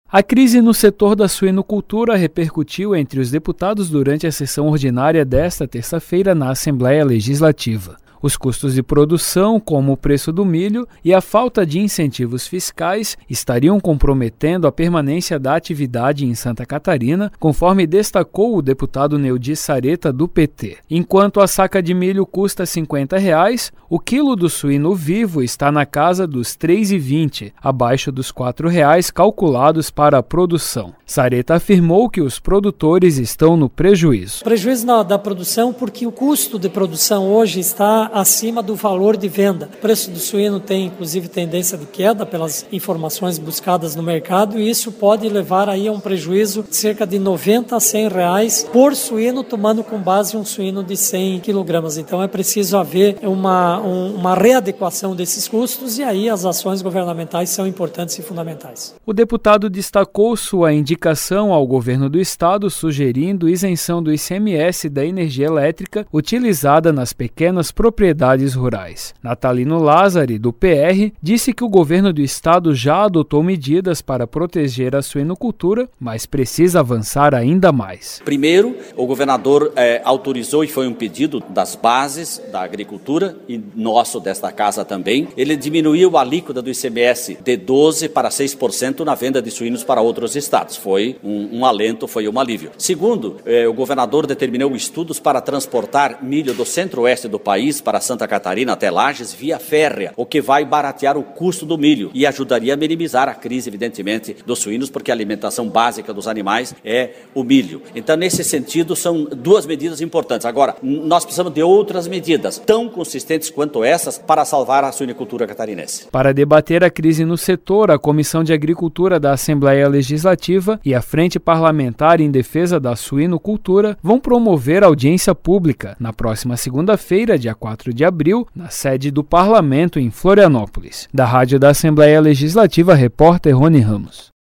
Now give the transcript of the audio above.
A crise no setor da suinocultura repercutiu entre os deputados durante a sessão ordinária desta terça-feira na Assembleia Legislativa. Os custos de produção, como o preço do milho e a falta de incentivos fiscais, estariam comprometendo a permanência da atividade em Santa Catarina, conforme destacou o deputado Neudi Sareta, do PT. Enquanto a saca de milho custa R$ 50, o quilo do suíno vivo está na casa dos R$ 3,20, abaixo dos R$ 4 calculados para a produção. Sareta afirmou que os produtores estão no prejuízo. Prejuízo da produção porque o custo de produção hoje está acima do valor de venda. O preço do suíno tem, inclusive, tendência de queda pelas informações buscadas no mercado e isso pode levar aí a um prejuízo de cerca de 90 a 100 reais por suíno, tomando com base um suíno de 100 quilogramas. Então é preciso haver uma readequação desses custos e aí as ações governamentais são importantes e fundamentais. O deputado destacou sua indicação ao governo do estado, sugerindo isenção do ICMS da energia elétrica utilizada nas pequenas propriedades rurais. Natalino Lázari, do PR, disse que o governo do estado já adotou medidas para proteger a suinocultura, mas precisa avançar ainda mais. Primeiro, o governador autorizou, e foi um pedido das bases da agricultura e nosso desta casa também, ele diminuiu a alíquota do ICMS de 12% para 6% na venda de suínos para outros estados. Foi um alento, foi um alívio. Segundo, o governador determinou estudos para transportar milho do centro-oeste do país para Santa Catarina até Lages via férrea, o que vai baratear o custo do milho e ajudaria a minimizar a crise, evidentemente, dos suínos, porque a alimentação básica dos animais é o milho. Então, nesse sentido, são duas medidas importantes. Agora, nós precisamos de outras medidas, tão consistentes quanto essas, para salvar a suinocultura catarinense. Para debater a crise no setor, a Comissão de Agricultura da Assembleia Legislativa e a Frente Parlamentar em Defesa da Suinocultura vão promover audiência pública na próxima segunda-feira, dia 4 de abril, na sede do Parlamento em Florianópolis. Da Rádio da Assembleia Legislativa, repórter Rony Ramos.